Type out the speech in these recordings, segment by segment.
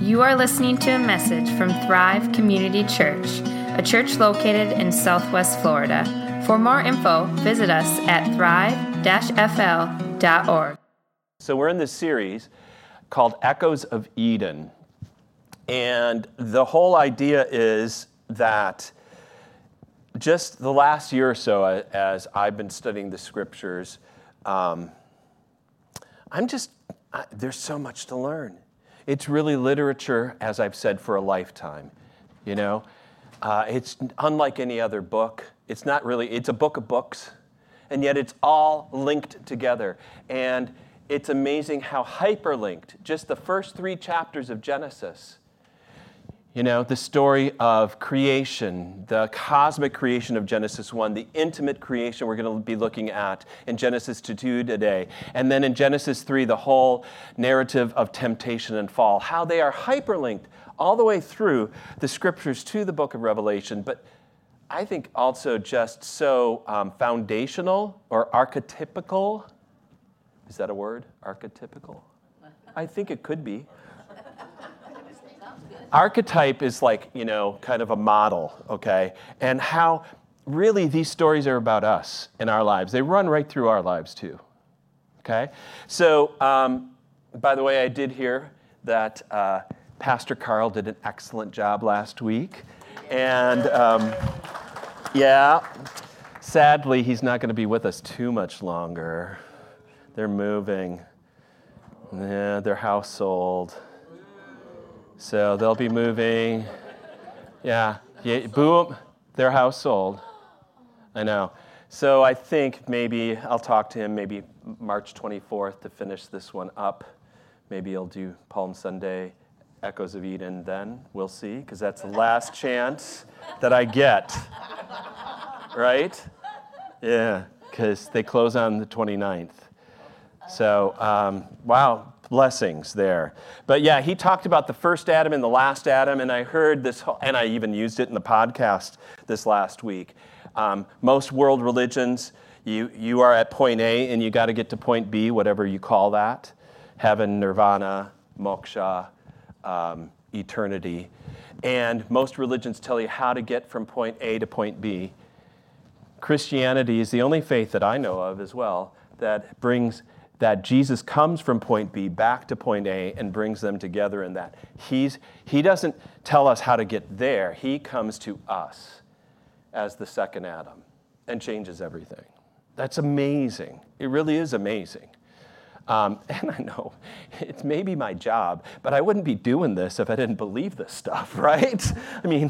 You are listening to a message from Thrive Community Church, a church located in Southwest Florida. For more info, visit us at thrive-fl.org. So we're in this series called Echoes of Eden. And the whole idea is that just the last year or so, as I've been studying the scriptures, there's so much to learn. It's really literature, as I've said, for a lifetime. You know, it's unlike any other book. It's a book of books, and yet it's all linked together. And it's amazing how hyperlinked, just the first 3 chapters of Genesis, you know, the story of creation, the cosmic creation of Genesis 1, the intimate creation we're going to be looking at in Genesis 2 today, and then in Genesis 3, the whole narrative of temptation and fall, how they are hyperlinked all the way through the scriptures to the book of Revelation, but I think also just so foundational or archetypical. Is that a word? Archetypical? I think it could be. Archetype is like, you know, kind of a model, okay? And how really these stories are about us in our lives. They run right through our lives too, okay? So, by the way, I did hear that Pastor Carl did an excellent job last week. And, sadly, he's not going to be with us too much longer. They're moving. Yeah, their house sold. So they'll be moving. Yeah, boom, their house sold. I know. So I think maybe I'll talk to him maybe March 24th to finish this one up. Maybe he'll do Palm Sunday, Echoes of Eden then. We'll see, because that's the last chance that I get. Right? Yeah, because they close on the 29th. So, wow, blessings there. But yeah, he talked about the first Adam and the last Adam, and I heard this, and I even used it in the podcast this last week. Most world religions, you are at point A, and you got to get to point B, whatever you call that. Heaven, nirvana, moksha, eternity. And most religions tell you how to get from point A to point B. Christianity is the only faith that I know of as well that Jesus comes from point B back to point A and brings them together in that. He doesn't tell us how to get there. He comes to us as the second Adam and changes everything. That's amazing. It really is amazing. And I know it's maybe my job, but I wouldn't be doing this if I didn't believe this stuff, right? I mean,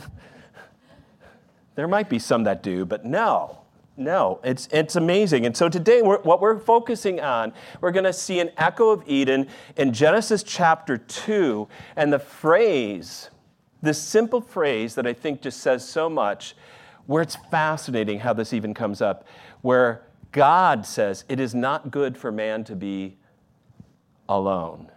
there might be some that do, but no, it's amazing. And so today, what we're focusing on, we're going to see an echo of Eden in Genesis chapter 2, and this simple phrase that I think just says so much, where it's fascinating how this even comes up, where God says, it is not good for man to be alone.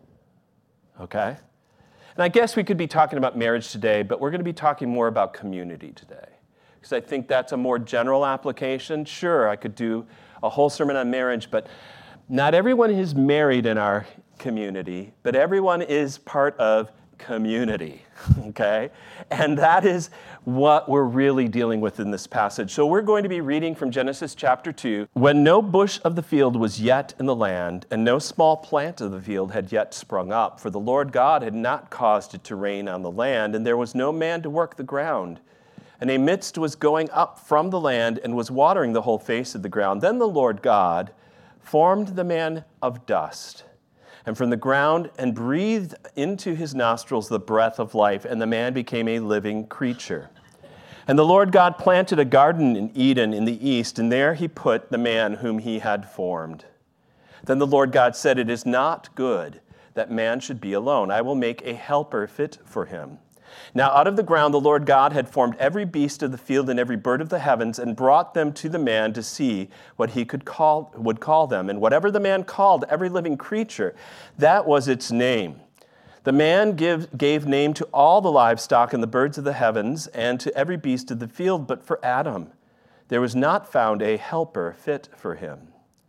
Okay? And I guess we could be talking about marriage today, but we're going to be talking more about community today. Because I think that's a more general application. Sure, I could do a whole sermon on marriage, but not everyone is married in our community, but everyone is part of community, okay? And that is what we're really dealing with in this passage. So we're going to be reading from Genesis chapter 2. When no bush of the field was yet in the land, and no small plant of the field had yet sprung up, for the Lord God had not caused it to rain on the land, and there was no man to work the ground. And a mist was going up from the land and was watering the whole face of the ground. Then the Lord God formed the man of dust, and from the ground, and breathed into his nostrils the breath of life, and the man became a living creature. And the Lord God planted a garden in Eden in the east, and there he put the man whom he had formed. Then the Lord God said, "It is not good that man should be alone. I will make a helper fit for him." Now out of the ground the Lord God had formed every beast of the field and every bird of the heavens, and brought them to the man to see what he would call them. And whatever the man called every living creature, that was its name. The man gave name to all the livestock and the birds of the heavens, and to every beast of the field, but for Adam there was not found a helper fit for him.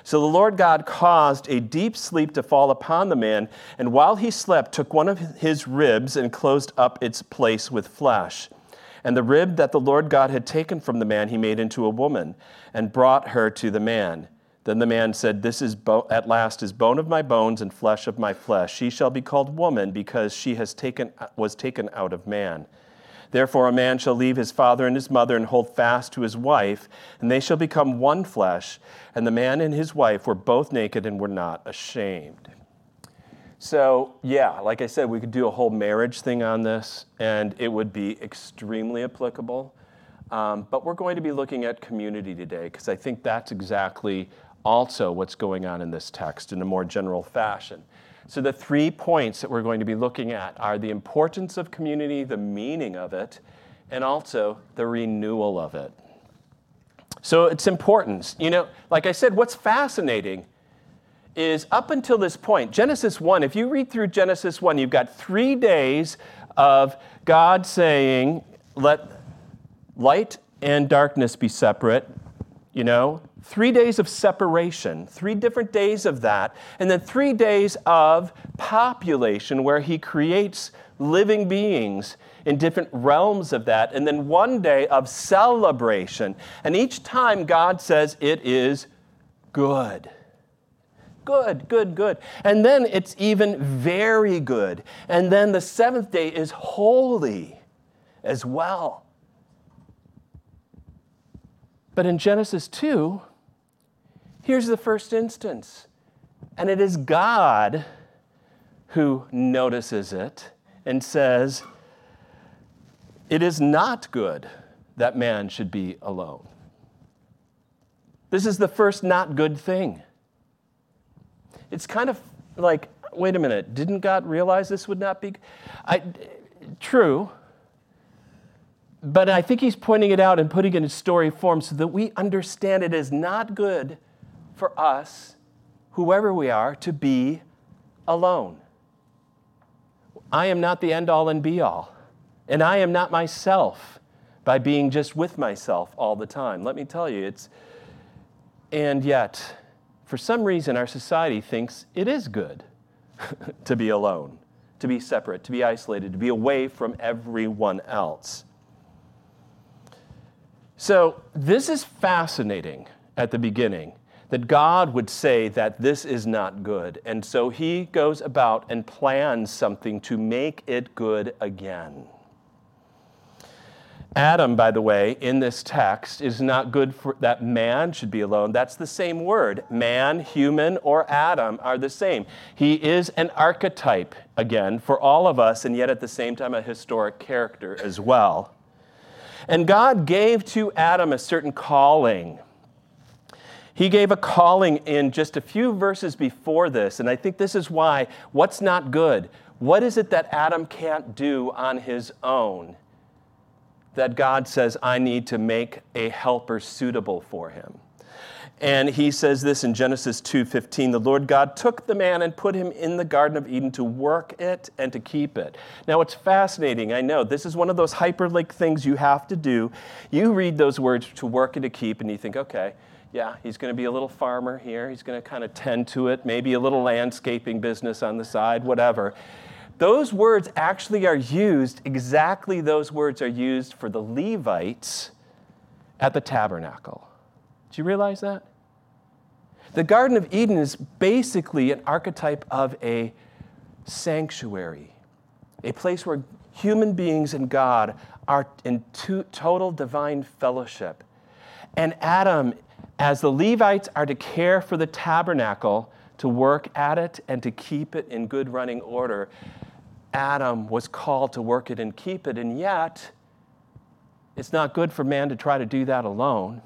So the Lord God caused a deep sleep to fall upon the man, and while he slept, took one of his ribs and closed up its place with flesh. And the rib that the Lord God had taken from the man he made into a woman, and brought her to the man. Then the man said, "This is at last is bone of my bones and flesh of my flesh. She shall be called woman, because she was taken out of man. Therefore a man shall leave his father and his mother and hold fast to his wife, and they shall become one flesh. And the man and his wife were both naked and were not ashamed." So, yeah, like I said, we could do a whole marriage thing on this, and it would be extremely applicable. But we're going to be looking at community today, because I think that's exactly also what's going on in this text in a more general fashion. So the 3 points that we're going to be looking at are the importance of community, the meaning of it, and also the renewal of it. So it's important. You know, like I said, what's fascinating is up until this point, Genesis 1, if you read through Genesis 1, you've got 3 days of God saying, let light and darkness be separate, 3 days of separation, 3 different days of that, and then 3 days of population where he creates living beings in different realms of that, and then 1 day of celebration. And each time God says it is good. Good, good, good. And then it's even very good. And then the 7th day is holy as well. But in Genesis 2, here's the first instance. And it is God who notices it and says, "It is not good that man should be alone." This is the first not good thing. It's kind of like, wait a minute, didn't God realize this would not be? True. But I think he's pointing it out and putting it in story form so that we understand it is not good for us, whoever we are, to be alone. I am not the end-all and be-all. And I am not myself by being just with myself all the time. Let me tell you, and yet, for some reason, our society thinks it is good to be alone, to be separate, to be isolated, to be away from everyone else. So this is fascinating at the beginning, that God would say that this is not good. And so he goes about and plans something to make it good again. Adam, by the way, in this text, is not good for that man should be alone. That's the same word. Man, human, or Adam are the same. He is an archetype, again, for all of us, and yet at the same time a historic character as well. And God gave to Adam a certain calling. He gave a calling in just a few verses before this, and I think this is why, what's not good? What is it that Adam can't do on his own that God says, I need to make a helper suitable for him? And he says this in Genesis 2:15, "The Lord God took the man and put him in the Garden of Eden to work it and to keep it." Now, it's fascinating. I know this is one of those hyperlink things you have to do. You read those words, to work and to keep, and you think, okay, yeah, he's going to be a little farmer here. He's going to kind of tend to it, maybe a little landscaping business on the side, whatever. Those words actually are used, exactly those words are used for the Levites at the tabernacle. Do you realize that? The Garden of Eden is basically an archetype of a sanctuary, a place where human beings and God are in total divine fellowship. And Adam, as the Levites are to care for the tabernacle, to work at it and to keep it in good running order, Adam was called to work it and keep it, and yet it's not good for man to try to do that alone.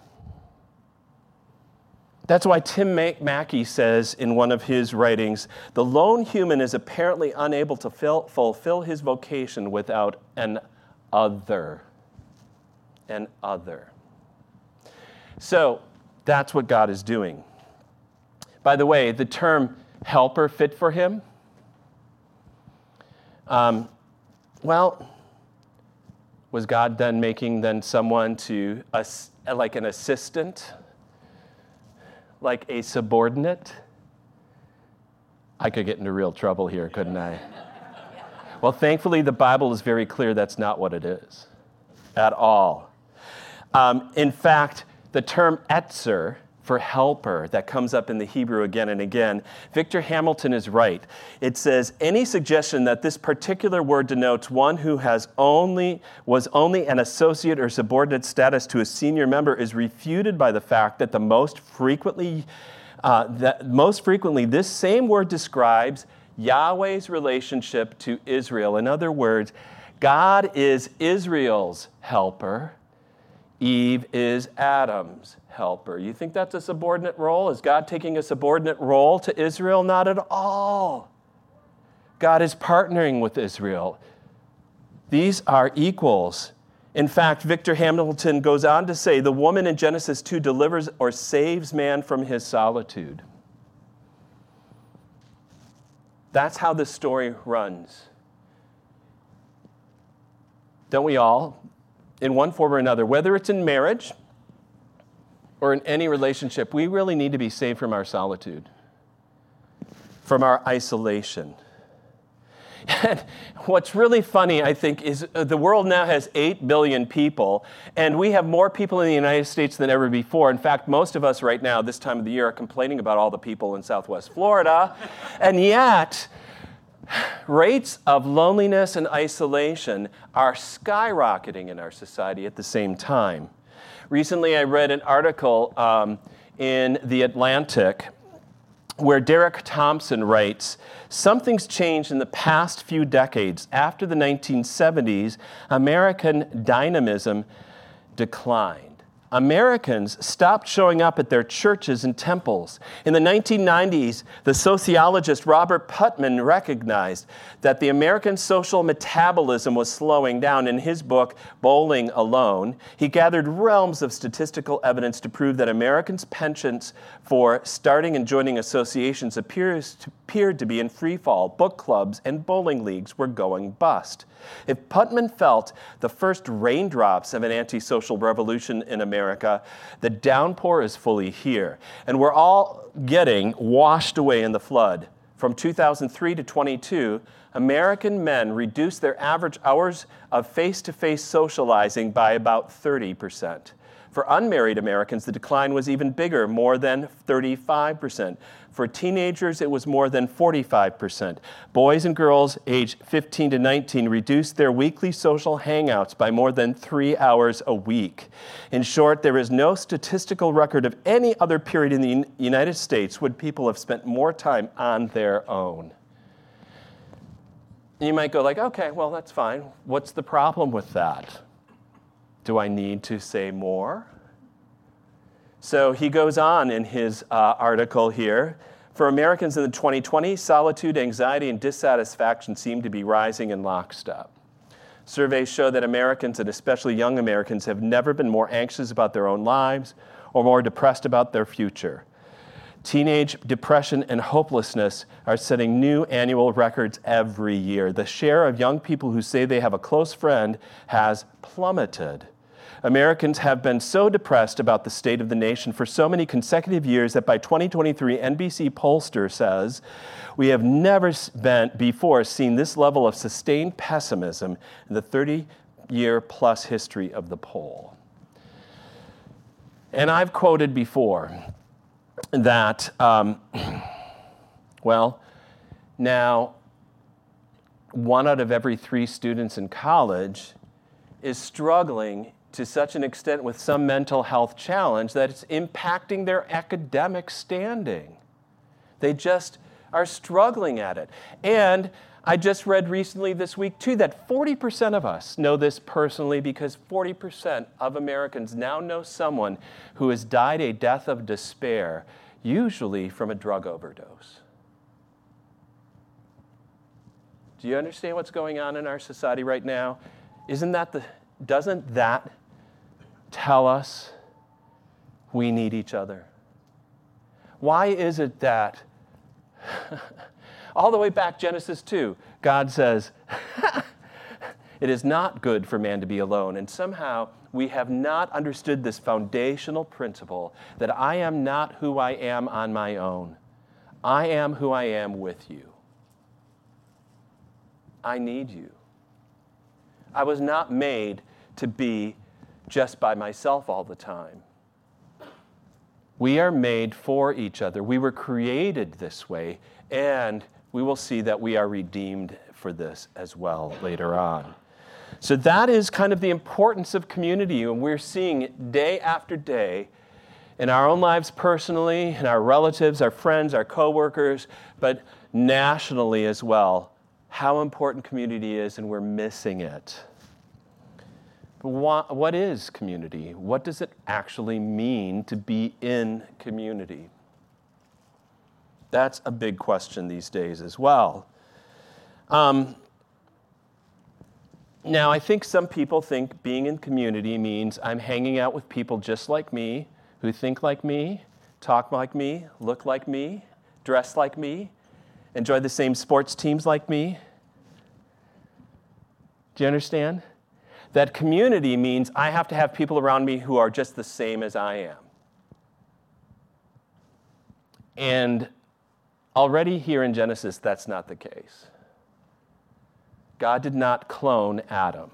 That's why Tim Mackey says in one of his writings, the lone human is apparently unable to fulfill his vocation without an other. An other. So that's what God is doing. By the way, the term helper fit for him? Was God then making someone to, like an assistant? like a subordinate? I could get into real trouble here, couldn't I? Well, thankfully, the Bible is very clear that's not what it is at all. In fact, the term etzer for helper that comes up in the Hebrew again and again, Victor Hamilton is right. It says, any suggestion that this particular word denotes one who was only an associate or subordinate status to a senior member is refuted by the fact that most frequently this same word describes Yahweh's relationship to Israel. In other words, God is Israel's helper. Eve is Adam's helper. You think that's a subordinate role? Is God taking a subordinate role to Israel? Not at all. God is partnering with Israel. These are equals. In fact, Victor Hamilton goes on to say, the woman in Genesis 2 delivers or saves man from his solitude. That's how the story runs. Don't we all? In one form or another, whether it's in marriage or in any relationship, we really need to be saved from our solitude, from our isolation. And what's really funny, I think, is the world now has 8 billion people, and we have more people in the United States than ever before. In fact, most of us right now, this time of the year, are complaining about all the people in Southwest Florida, and yet rates of loneliness and isolation are skyrocketing in our society at the same time. Recently, I read an article in The Atlantic where Derek Thompson writes, something's changed in the past few decades. After the 1970s, American dynamism declined. Americans stopped showing up at their churches and temples. In the 1990s, the sociologist Robert Putnam recognized that the American social metabolism was slowing down. In his book, Bowling Alone, he gathered realms of statistical evidence to prove that Americans' penchants for starting and joining associations appeared to be in free fall. Book clubs and bowling leagues were going bust. If Putnam felt the first raindrops of an antisocial revolution in America, the downpour is fully here. And we're all getting washed away in the flood. From 2003 to 22, American men reduced their average hours of face-to-face socializing by about 30%. For unmarried Americans, the decline was even bigger, more than 35%. For teenagers, it was more than 45%. Boys and girls aged 15 to 19 reduced their weekly social hangouts by more than 3 hours a week. In short, there is no statistical record of any other period in the United States when people have spent more time on their own. You might go like, okay, well, that's fine. What's the problem with that? Do I need to say more? So he goes on in his article here. For Americans in the 2020s, solitude, anxiety, and dissatisfaction seem to be rising in lockstep. Surveys show that Americans, and especially young Americans, have never been more anxious about their own lives or more depressed about their future. Teenage depression and hopelessness are setting new annual records every year. The share of young people who say they have a close friend has plummeted. Americans have been so depressed about the state of the nation for so many consecutive years that by 2023, NBC pollster says, we have never before seen this level of sustained pessimism in the 30-year-plus history of the poll. And I've quoted before that, now 1 out of every 3 students in college is struggling to such an extent with some mental health challenge that it's impacting their academic standing. They just are struggling at it. And I just read recently this week, too, that 40% of us know this personally because 40% of Americans now know someone who has died a death of despair, usually from a drug overdose. Do you understand what's going on in our society right now? Doesn't that tell us we need each other? Why is it that all the way back Genesis 2, God says, It is not good for man to be alone. And somehow we have not understood this foundational principle that I am not who I am on my own. I am who I am with you. I need you. I was not made to be just by myself all the time. We are made for each other. We were created this way, and we will see that we are redeemed for this as well later on. So that is kind of the importance of community, and we're seeing it day after day in our own lives personally, in our relatives, our friends, our coworkers, but nationally as well, how important community is, and we're missing it. But what is community? What does it actually mean to be in community? That's a big question these days as well. Now, I think some people think being in community means I'm hanging out with people just like me, who think like me, talk like me, look like me, dress like me, enjoy the same sports teams like me. Do you understand? That community means I have to have people around me who are just the same as I am. And already here in Genesis, that's not the case. God did not clone Adam.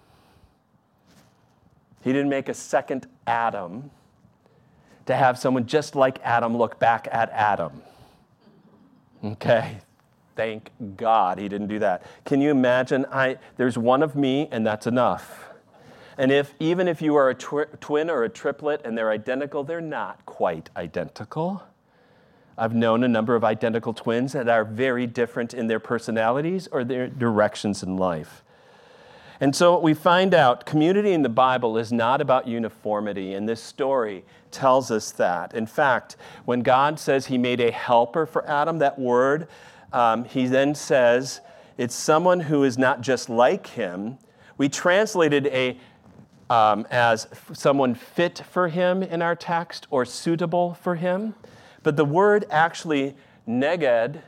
He didn't make a second Adam to have someone just like Adam look back at Adam. Okay? Thank God he didn't do that. Can you imagine? There's one of me, and that's enough. And even if you are a twin or a triplet and they're identical, they're not quite identical. I've known a number of identical twins that are very different in their personalities or their directions in life. And so we find out community in the Bible is not about uniformity, and this story tells us that. In fact, when God says he made a helper for Adam, that word, he then says it's someone who is not just like him. We translated as someone fit for him in our text or suitable for him. But the word actually, neged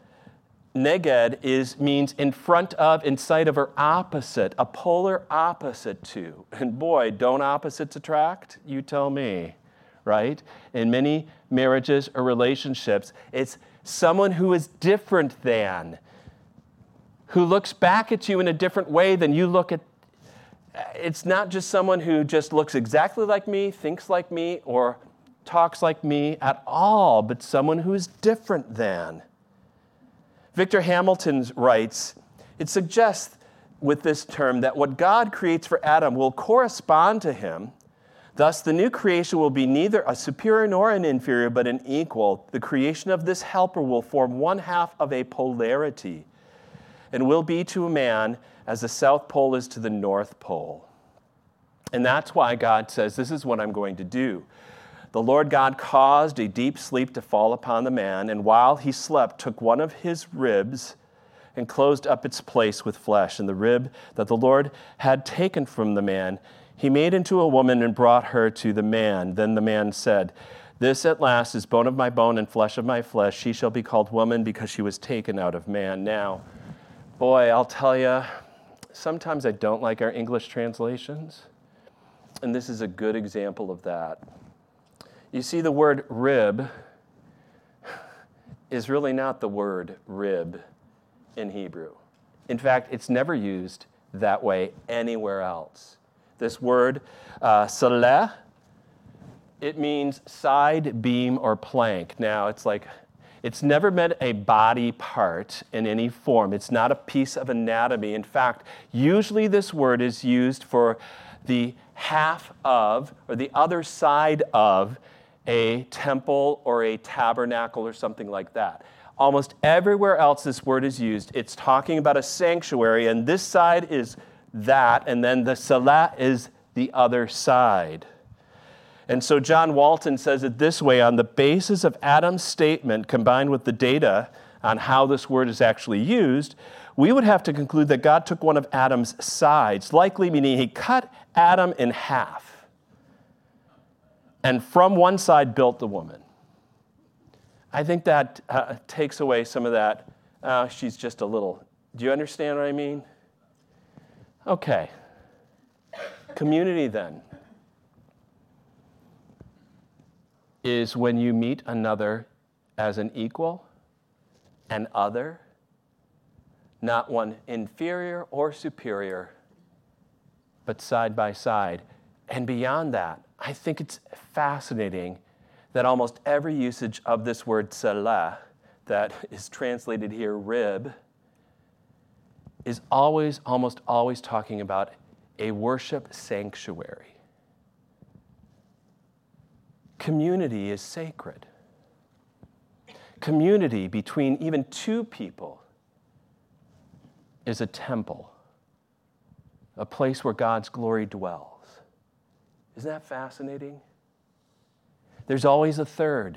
means in front of, inside of, or opposite, a polar opposite to. And boy, don't opposites attract? You tell me, right? In many marriages or relationships, it's someone who is different than, who looks back at you in a different way than you look at. It's not just someone who just looks exactly like me, thinks like me, or talks like me at all, but someone who is different than. Victor Hamilton writes, it suggests with this term that what God creates for Adam will correspond to him. Thus, the new creation will be neither a superior nor an inferior, but an equal. The creation of this helper will form one half of a polarity and will be to a man as the South Pole is to the North Pole. And that's why God says, this is what I'm going to do. The Lord God caused a deep sleep to fall upon the man, and while he slept, took one of his ribs and closed up its place with flesh. And the rib that the Lord had taken from the man, he made into a woman and brought her to the man. Then the man said, this at last is bone of my bone and flesh of my flesh. She shall be called woman because she was taken out of man. Now, boy, I'll tell you, sometimes I don't like our English translations, and this is a good example of that. You see, the word rib is really not the word rib in Hebrew. In fact, it's never used that way anywhere else. This word, saleh, it means side, beam, or plank. Now, it's never meant a body part in any form. It's not a piece of anatomy. In fact, usually this word is used for the half of, or the other side of, a temple or a tabernacle or something like that. Almost everywhere else this word is used, it's talking about a sanctuary, and this side is that, and then the salah is the other side. And so John Walton says it this way: on the basis of Adam's statement combined with the data on how this word is actually used, we would have to conclude that God took one of Adam's sides, likely meaning he cut Adam in half, and from one side built the woman. I think that takes away some of that, she's just a little. Do you understand what I mean? Okay. Community, then, is when you meet another as an equal, an other, not one inferior or superior, but side by side. And beyond that, I think it's fascinating that almost every usage of this word salah, that is translated here rib, is almost always talking about a worship sanctuary. Community is sacred. Community between even two people is a temple, a place where God's glory dwells. Isn't that fascinating? There's always a third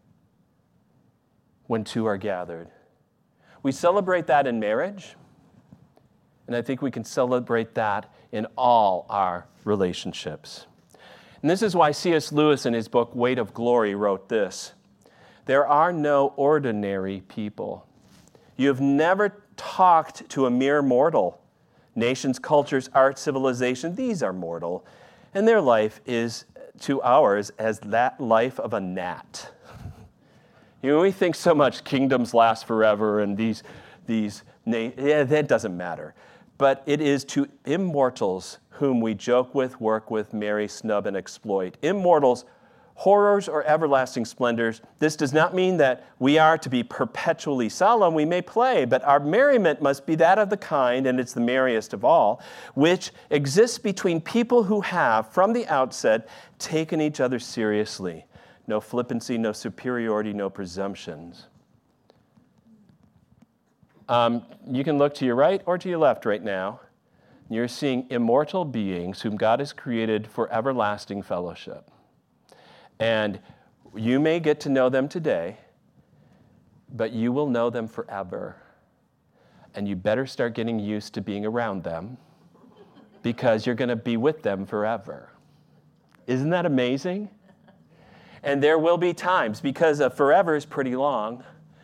when two are gathered. We celebrate that in marriage, and I think we can celebrate that in all our relationships. And this is why C.S. Lewis, in his book Weight of Glory, wrote this: "There are no ordinary people. You have never talked to a mere mortal. Nations, cultures, art, civilization, these are mortal, and their life is to ours as that life of a gnat." You know, we think so much kingdoms last forever and that doesn't matter. But it is to immortals whom we joke with, work with, marry, snub, and exploit. Immortals, horrors or everlasting splendors. This does not mean that we are to be perpetually solemn. We may play, but our merriment must be that of the kind, and it's the merriest of all, which exists between people who have, from the outset, taken each other seriously. No flippancy, no superiority, no presumptions. You can look to your right or to your left right now. You're seeing immortal beings whom God has created for everlasting fellowship. And you may get to know them today, but you will know them forever. And you better start getting used to being around them because you're going to be with them forever. Isn't that amazing? And there will be times, because forever is pretty long,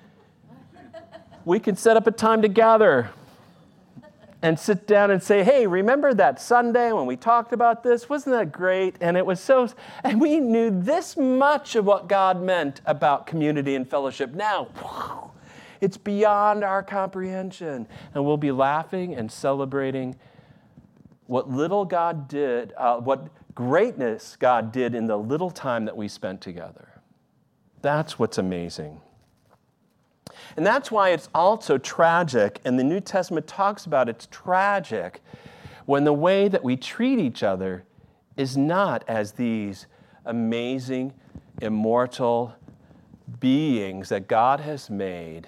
we can set up a time to gather and sit down and say, hey, remember that Sunday when we talked about this? Wasn't that great? And it was and we knew this much of what God meant about community and fellowship. Now, it's beyond our comprehension. And we'll be laughing and celebrating what little God did, what greatness God did in the little time that we spent together. That's what's amazing. And that's why it's also tragic, and the New Testament talks about it's tragic when the way that we treat each other is not as these amazing, immortal beings that God has made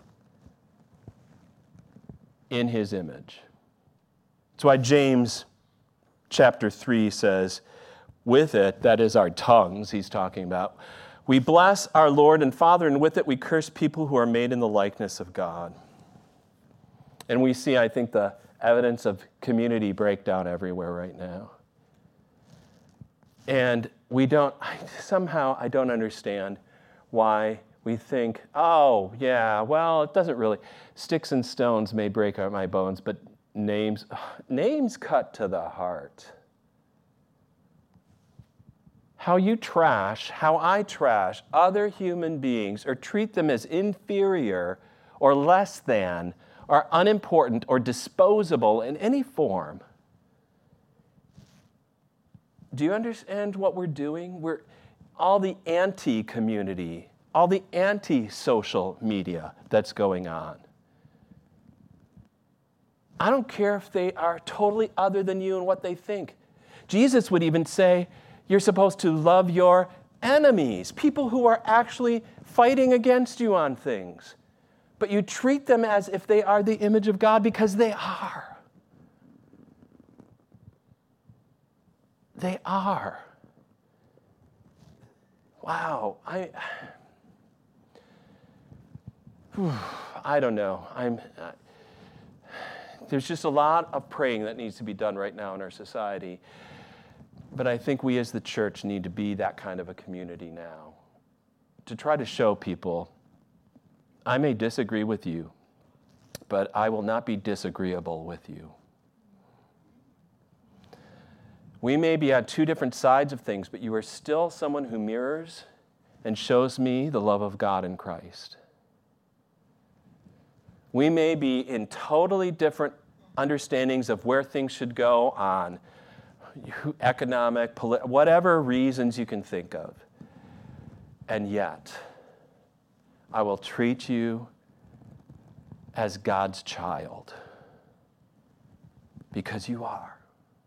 in his image. That's why James chapter 3 says, with it, that is our tongues he's talking about, we bless our Lord and Father, and with it we curse people who are made in the likeness of God. And we see, I think, the evidence of community breakdown everywhere right now. And I don't understand why we think, oh, yeah, well, it doesn't really. Sticks and stones may break my bones, but names cut to the heart. How I trash other human beings or treat them as inferior or less than or unimportant or disposable in any form. Do you understand what we're doing? We're all the anti-community, all the anti-social media that's going on. I don't care if they are totally other than you and what they think. Jesus would even say, you're supposed to love your enemies, people who are actually fighting against you on things. But you treat them as if they are the image of God, because they are. They are. Wow. I don't know. There's just a lot of praying that needs to be done right now in our society. But I think we as the church need to be that kind of a community now, to try to show people, I may disagree with you, but I will not be disagreeable with you. We may be on two different sides of things, but you are still someone who mirrors and shows me the love of God in Christ. We may be in totally different understandings of where things should go on economic, whatever reasons you can think of. And yet, I will treat you as God's child because you are.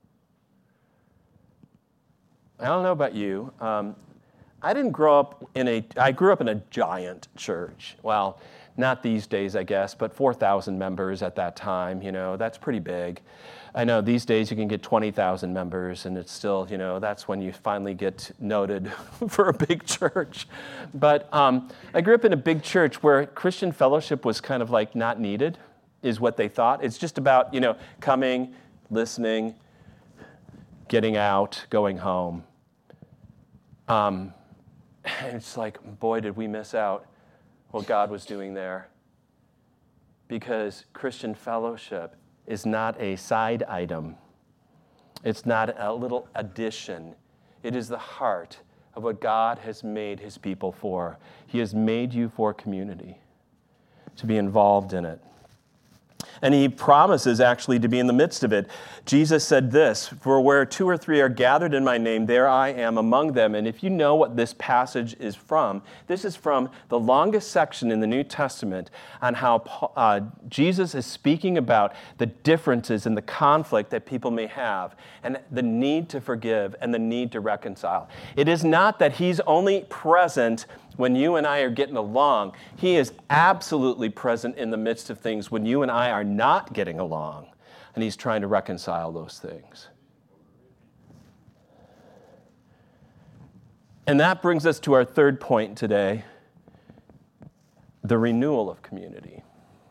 I don't know about you. I grew up in a giant church. Well, not these days, I guess, but 4,000 members at that time, that's pretty big. I know these days you can get 20,000 members, and it's still, that's when you finally get noted for a big church. But I grew up in a big church where Christian fellowship was kind of like not needed, is what they thought. It's just about, coming, listening, getting out, going home. And it's like, boy, did we miss out what God was doing there. Because Christian fellowship is not a side item. It's not a little addition. It is the heart of what God has made his people for. He has made you for community, to be involved in it. And he promises actually to be in the midst of it. Jesus said this, "For where 2 or 3 are gathered in my name, there I am among them." And if you know what this passage is from, this is from the longest section in the New Testament on how Jesus is speaking about the differences and the conflict that people may have and the need to forgive and the need to reconcile. It is not that he's only present when you and I are getting along. He is absolutely present in the midst of things when you and I are not getting along, and he's trying to reconcile those things. And that brings us to our third point today, the renewal of community.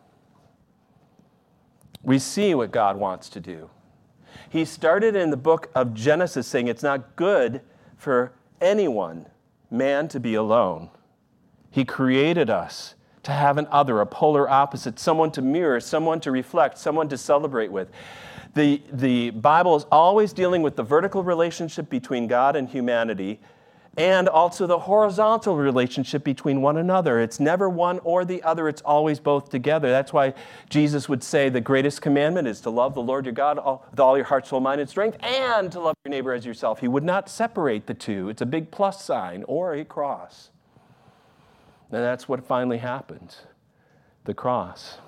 We see what God wants to do. He started in the book of Genesis saying it's not good for anyone, man, to be alone. He created us to have an other, a polar opposite, someone to mirror, someone to reflect, someone to celebrate with. The Bible is always dealing with the vertical relationship between God and humanity and also the horizontal relationship between one another. It's never one or the other. It's always both together. That's why Jesus would say the greatest commandment is to love the Lord your God with all your heart, soul, mind, and strength, and to love your neighbor as yourself. He would not separate the two. It's a big plus sign or a cross. And that's what finally happened, the cross.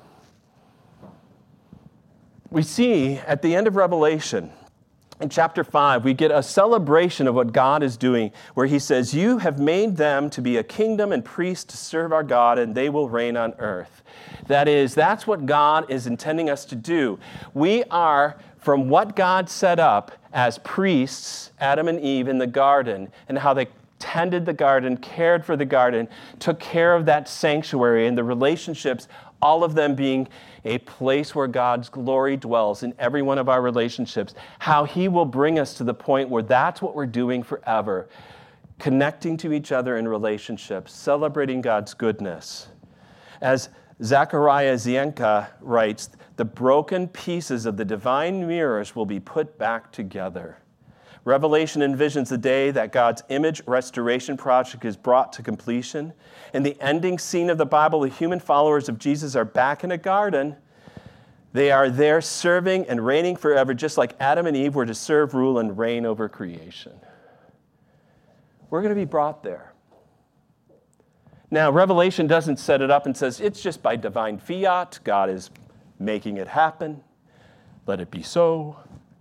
We see at the end of Revelation, in chapter 5, we get a celebration of what God is doing, where he says, "You have made them to be a kingdom and priests to serve our God, and they will reign on earth." That's what God is intending us to do. We are, from what God set up as priests, Adam and Eve in the garden, and how they tended the garden, cared for the garden, took care of that sanctuary and the relationships, all of them being a place where God's glory dwells in every one of our relationships, how he will bring us to the point where that's what we're doing forever, connecting to each other in relationships, celebrating God's goodness. As Zachariah Zienka writes, "The broken pieces of the divine mirrors will be put back together." Revelation envisions the day that God's image restoration project is brought to completion. In the ending scene of the Bible, the human followers of Jesus are back in a garden. They are there serving and reigning forever, just like Adam and Eve were to serve, rule, and reign over creation. We're going to be brought there. Now, Revelation doesn't set it up and says, it's just by divine fiat. God is making it happen. Let it be so.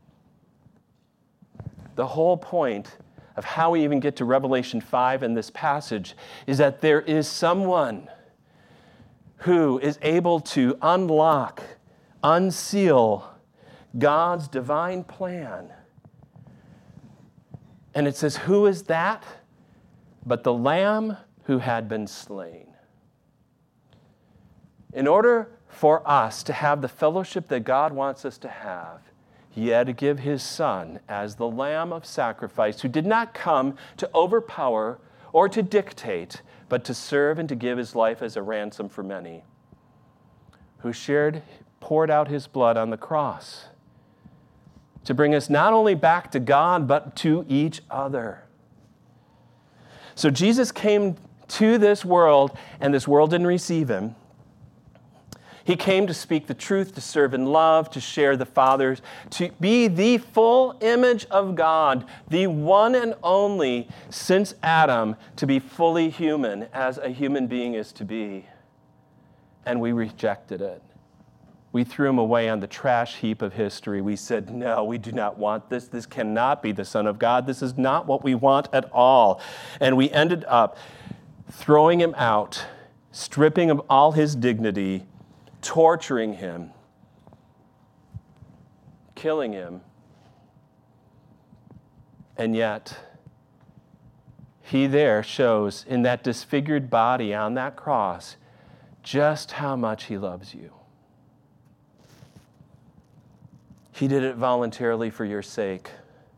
The whole point of how we even get to Revelation 5 in this passage is that there is someone who is able to unlock, unseal God's divine plan. And it says, who is that? But the Lamb who had been slain. In order for us to have the fellowship that God wants us to have, he had to give his son as the lamb of sacrifice, who did not come to overpower or to dictate, but to serve and to give his life as a ransom for many, who poured out his blood on the cross to bring us not only back to God, but to each other. So Jesus came to this world, and this world didn't receive him. He came to speak the truth, to serve in love, to share the Father's, to be the full image of God, the one and only since Adam to be fully human as a human being is to be. And we rejected it. We threw him away on the trash heap of history. We said, no, we do not want this. This cannot be the Son of God. This is not what we want at all. And we ended up throwing him out, stripping him all his dignity, torturing him, killing him. And yet, he there shows in that disfigured body on that cross just how much he loves you. He did it voluntarily for your sake.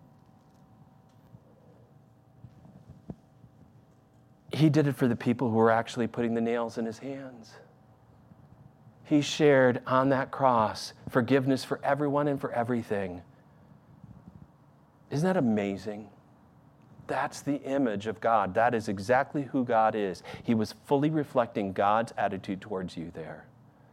He did it for the people who were actually putting the nails in his hands. He shared on that cross forgiveness for everyone and for everything. Isn't that amazing? That's the image of God. That is exactly who God is. He was fully reflecting God's attitude towards you there.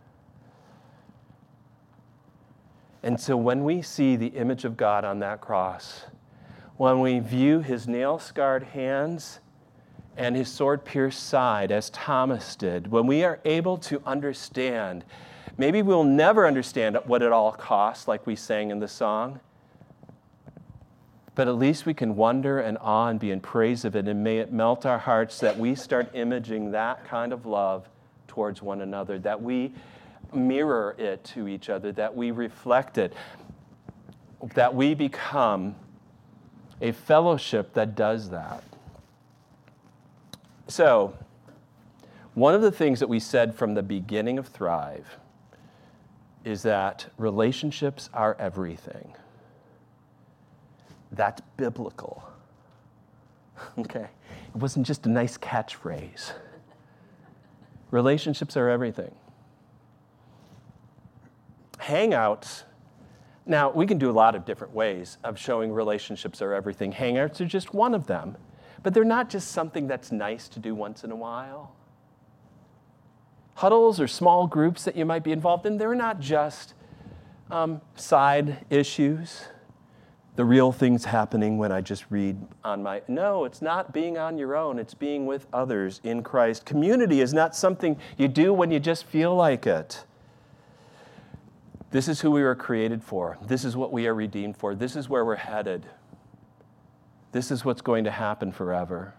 And so when we see the image of God on that cross, when we view his nail-scarred hands and his sword-pierced side, as Thomas did, when we are able to understand, maybe we'll never understand what it all costs, like we sang in the song, but at least we can wonder and awe and be in praise of it, and may it melt our hearts that we start imaging that kind of love towards one another, that we mirror it to each other, that we reflect it, that we become a fellowship that does that. So, one of the things that we said from the beginning of Thrive is that relationships are everything. That's biblical. Okay? It wasn't just a nice catchphrase. Relationships are everything. Hangouts, now we can do a lot of different ways of showing relationships are everything. Hangouts are just one of them, but they're not just something that's nice to do once in a while. Huddles or small groups that you might be involved in, they're not just side issues. The real thing's happening when I just read on my... No, it's not being on your own. It's being with others in Christ. Community is not something you do when you just feel like it. This is who we were created for. This is what we are redeemed for. This is where we're headed. This is what's going to happen forever.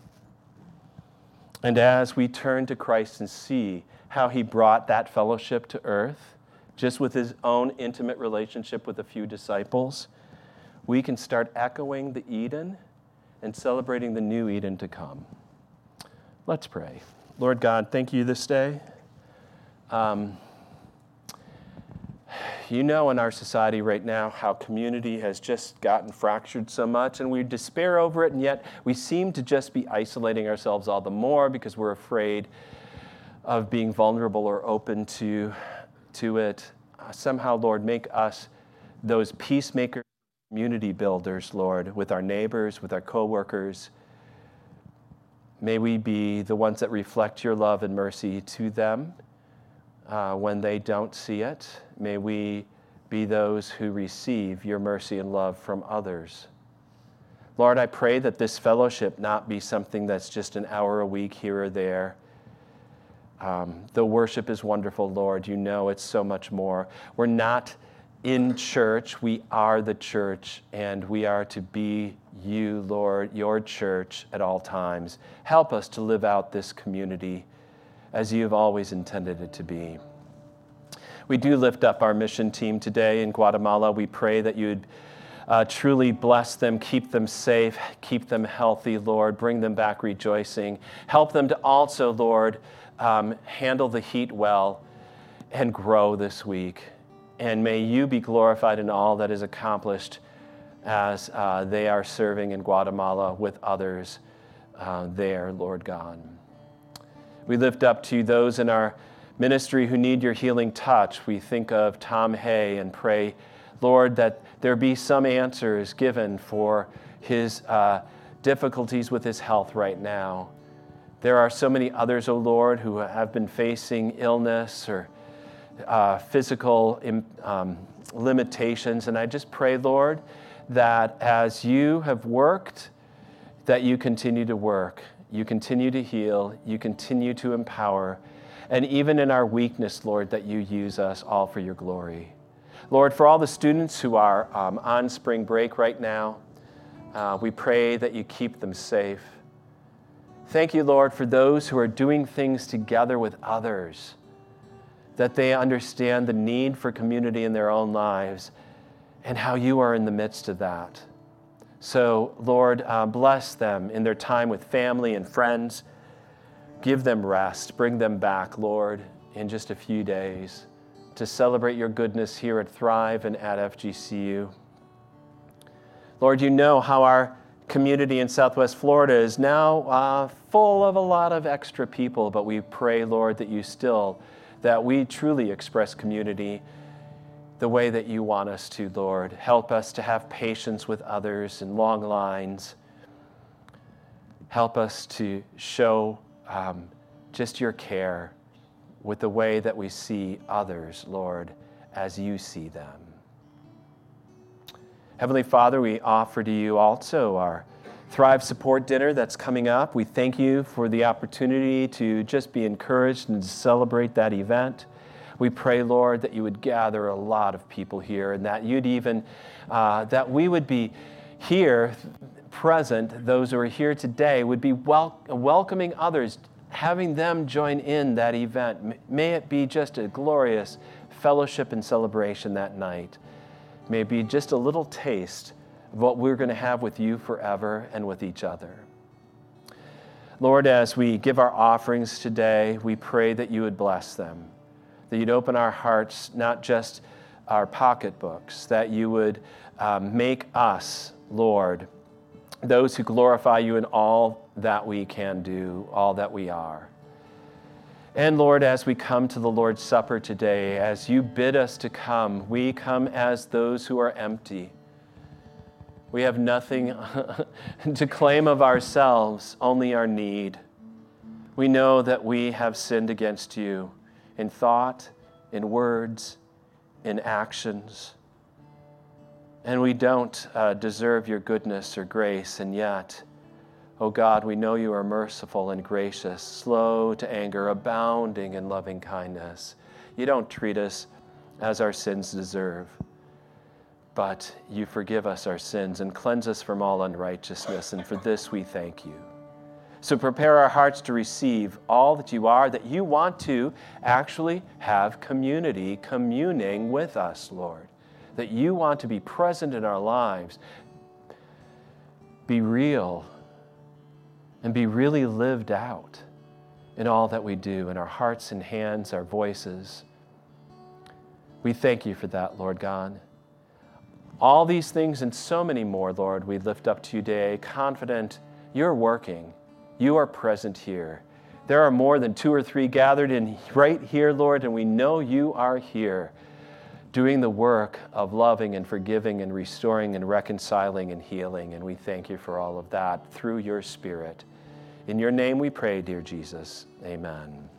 And as we turn to Christ and see how he brought that fellowship to earth, just with his own intimate relationship with a few disciples, we can start echoing the Eden and celebrating the new Eden to come. Let's pray. Lord God, thank you this day. You know, in our society right now how community has just gotten fractured so much, and we despair over it, and yet we seem to just be isolating ourselves all the more because we're afraid of being vulnerable or open to it. Somehow, Lord, make us those peacemakers, community builders, Lord, with our neighbors, with our coworkers. May we be the ones that reflect your love and mercy to them when they don't see it. May we be those who receive your mercy and love from others. Lord, I pray that this fellowship not be something that's just an hour a week here or there. The worship is wonderful, Lord. You know it's so much more. We're not in church. We are the church, and we are to be you, Lord, your church at all times. Help us to live out this community as you have always intended it to be. We do lift up our mission team today in Guatemala. We pray that you'd truly bless them, keep them safe, keep them healthy, Lord. Bring them back rejoicing. Help them to also, Lord, handle the heat well and grow this week. And may you be glorified in all that is accomplished as they are serving in Guatemala with others there, Lord God. We lift up to those in our ministry who need your healing touch. We think of Tom Hay and pray, Lord, that there be some answers given for his difficulties with his health right now. There are so many others, O Lord, who have been facing illness or physical limitations. And I just pray, Lord, that as you have worked, that you continue to work, you continue to heal, you continue to empower, and even in our weakness, Lord, that you use us all for your glory. Lord, for all the students who are on spring break right now, we pray that you keep them safe. Thank you, Lord, for those who are doing things together with others, that they understand the need for community in their own lives and how you are in the midst of that. So, Lord, bless them in their time with family and friends. Give them rest. Bring them back, Lord, in just a few days to celebrate your goodness here at Thrive and at FGCU. Lord, you know how our community in Southwest Florida is now full of a lot of extra people, but we pray, Lord, that we truly express community the way that you want us to, Lord. Help us to have patience with others in long lines. Help us to show just your care with the way that we see others, Lord, as you see them. Heavenly Father, we offer to you also our Thrive Support Dinner that's coming up. We thank you for the opportunity to just be encouraged and to celebrate that event. We pray, Lord, that you would gather a lot of people here and that you'd even, that we would be here, present, those who are here today, would be welcoming others, having them join in that event. May it be just a glorious fellowship and celebration that night. May it be just a little taste of what we're going to have with you forever and with each other. Lord, as we give our offerings today, we pray that you would bless them, that you'd open our hearts, not just our pocketbooks, that you would make us, Lord, those who glorify you in all that we can do, all that we are. And Lord, as we come to the Lord's Supper today, as you bid us to come, we come as those who are empty. We have nothing to claim of ourselves, only our need. We know that we have sinned against you in thought, in words, in actions. And we don't deserve your goodness or grace, and yet, oh God, we know you are merciful and gracious, slow to anger, abounding in loving kindness. You don't treat us as our sins deserve, but you forgive us our sins and cleanse us from all unrighteousness, and for this we thank you. So prepare our hearts to receive all that you are, that you want to actually have community, communing with us, Lord, that you want to be present in our lives, be real, and be really lived out in all that we do, in our hearts and hands, our voices. We thank you for that, Lord God. All these things and so many more, Lord, we lift up to you today, confident you're working. You are present here. There are more than 2 or 3 gathered in right here, Lord, and we know you are here doing the work of loving and forgiving and restoring and reconciling and healing. And we thank you for all of that through your Spirit. In your name we pray, dear Jesus. Amen.